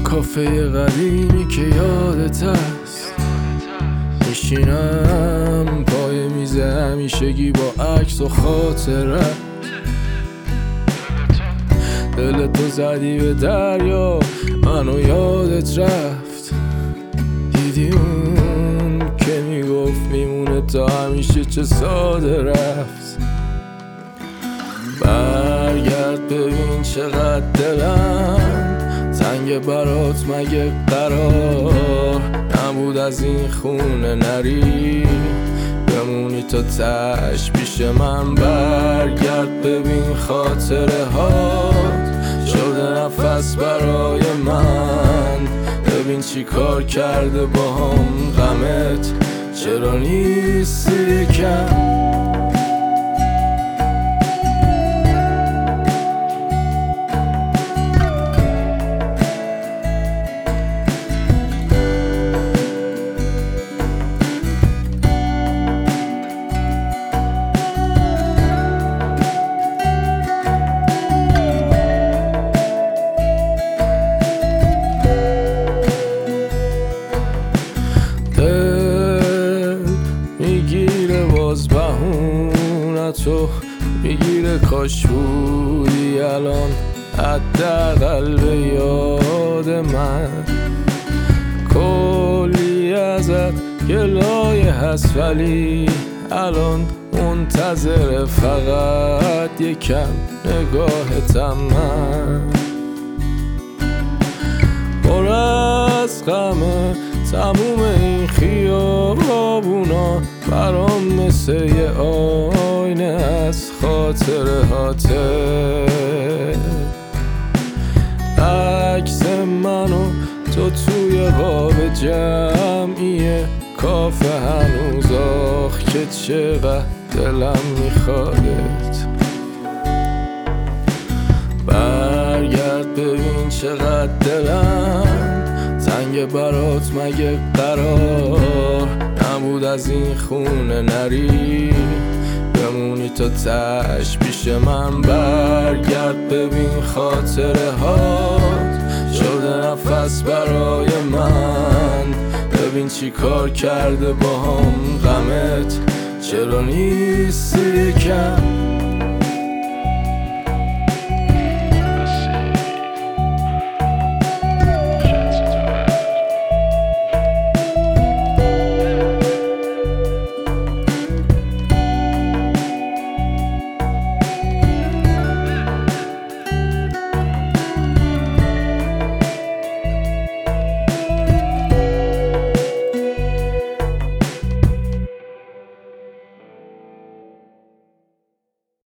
کافه قدیمی که یادت هست، میشینم پای میز همیشگی با عکس و خاطرت. دل تو زدی به دریا، منو یادت رفت. دیدی اون که میگفت میمونه تا همیشه، چه ساده رفت. برگرد ببین چقدر دلم تنگ برات، مگه قرار نبود از این خونه نری بمونی تا تش پیش من؟ برگرد ببین خاطره هات شده نفس برای من. ببین چی کار کرده با هم غمت، چرا نیستی کم؟ میگیره باز بهونتو، میگیره کاش بودی الان حداقل به یاد من. کلی ازت گلایه هست ولی الان منتظر فقط یکم نگاهتم. من پر از غمه تموم این خیابونا، برام مثل یه آینه از خاطره هاته. عکس منو تو توی قاب جمعیه کافه هنوز، آخ که چقدر دلم میخوادت. برگرد ببین چقدر دلم تنگ برات، مگه قرار نبود از این خونه نری بمونی تا تش پیش من؟ برگرد ببین خاطره هات شده نفس برای من. ببین چی کار کرده با هم غمت، چرا نیستی کم؟